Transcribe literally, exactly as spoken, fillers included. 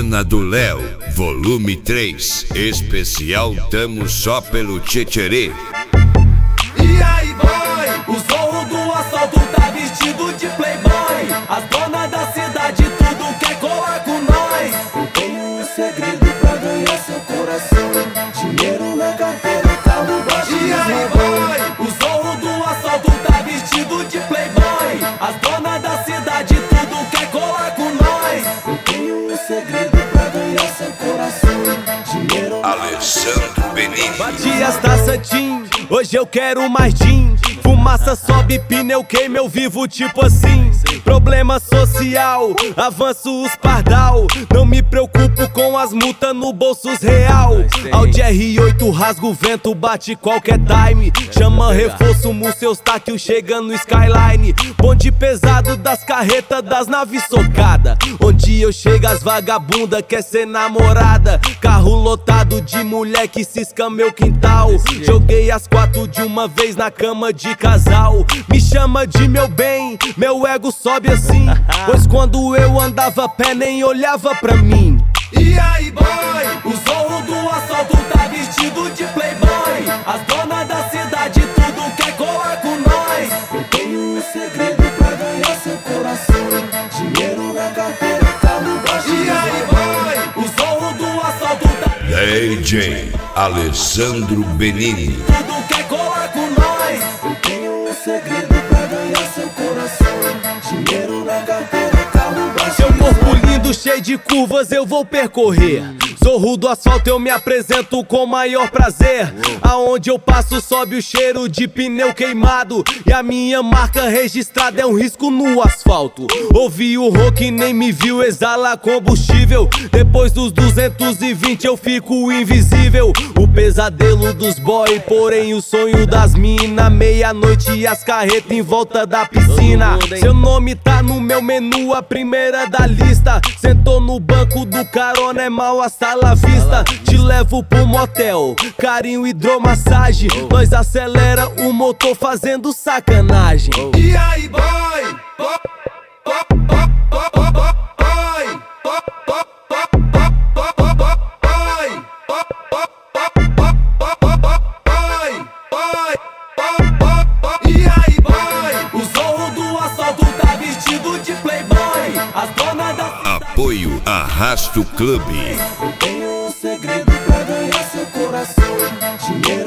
Zona do Léo, volume três, especial Tamo Só Pelo Tchetcherê. E aí boy, o zorro do assalto tá vestido de playboy. As donas da cidade tudo quer colar com nós. Eu tenho um segredo pra ganhar seu coração: dinheiro na carteira, carro baixo. E aí boy, o zorro do assalto tá vestido de playboy. As donas da cidade tudo quer colar com nós. Eu tenho um segredo pra ganhar seu coração: dinheiro. Alessandro Benini. Bati as taças Tim, hoje eu quero mais gin. Fumaça sobe, pneu queima, eu vivo tipo assim. Problema social, avanço os pardal. Não me preocupo com as multas no bolsos real. Audi R oito rasga o vento, bate qualquer time. Chama reforço, Museu Eustáquio chega no Skyline. Bonde pesado das carretas das naves socada. Onde eu chego as vagabunda quer ser namorada. Carro lotado de mulher que cisca meu quintal. Joguei as quatro de uma vez na cama de casal. Me chama de meu bem, meu ego sobe assim. Pois quando eu andava a pé nem olhava pra mim. E aí boy, o zorro do assalto tá vestido de playboy. As donas da cidade tudo quer colar com nós. Eu tenho um segredo pra ganhar seu coração: dinheiro na carteira, carro baixo. E aí boy, o zorro do assalto tá D J Alessandro Benini. tudo quer colar com nós. Eu tenho um segredo pra ganhar seu coração: dinheiro na carteira, carro baixo. Seu corpo lindo, cheio de curvas, eu vou percorrer. Zorro do asfalto, eu me apresento com maior prazer. Aonde eu passo sobe o cheiro de pneu queimado. E a minha marca registrada é um risco no asfalto. Ouvi o rock, nem me viu, exala combustível. Depois dos duzentos e vinte eu fico invisível. O pesadelo dos boy, porém o sonho das mina. Meia-noite e as carretas em volta da piscina. Seu nome tá no meu menu, a primeira da lista. Sentou no banco do carona, é mal hasta la vista. Te levo pro motel, carinho, hidromassagem. Nós acelera o motor fazendo sacanagem. E aí boy, boy, boy, boy, boy, boy. E aí boy, o zorro do assalto tá vestido de playboy. As donas da Apoio Arrasto Clube. Eu tenho um segredo pra ganhar seu coração: dinheiro